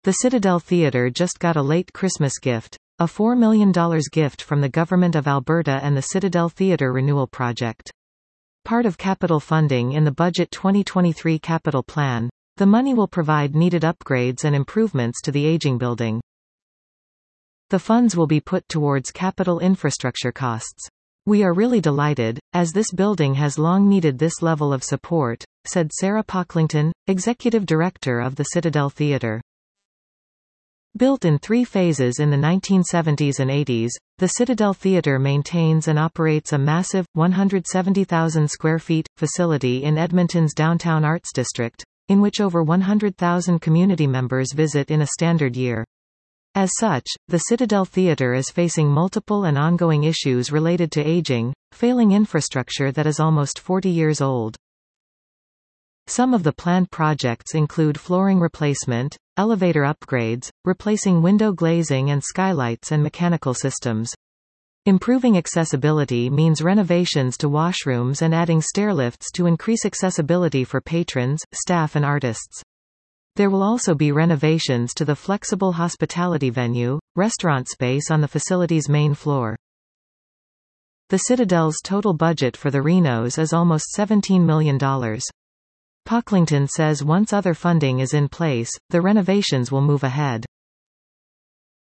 The Citadel Theatre just got a late Christmas gift, a $4 million gift from the Government of Alberta and the Citadel Theatre Renewal Project. Part of capital funding in the Budget 2023 capital plan, the money will provide needed upgrades and improvements to the aging building. The funds will be put towards capital infrastructure costs. We are really delighted, as this building has long needed this level of support, said Sarah Pocklington, Executive Director of the Citadel Theatre. Built in 3 phases in the 1970s and 80s, the Citadel Theatre maintains and operates a massive, 170,000 square feet, facility in Edmonton's downtown arts district, in which over 100,000 community members visit in a standard year. As such, the Citadel Theatre is facing multiple and ongoing issues related to aging, failing infrastructure that is almost 40 years old. Some of the planned projects include flooring replacement, elevator upgrades, replacing window glazing and skylights and mechanical systems. Improving accessibility means renovations to washrooms and adding stairlifts to increase accessibility for patrons, staff and artists. There will also be renovations to the flexible hospitality venue, restaurant space on the facility's main floor. The Citadel's total budget for the renos is almost $17 million. Pocklington says once other funding is in place, the renovations will move ahead.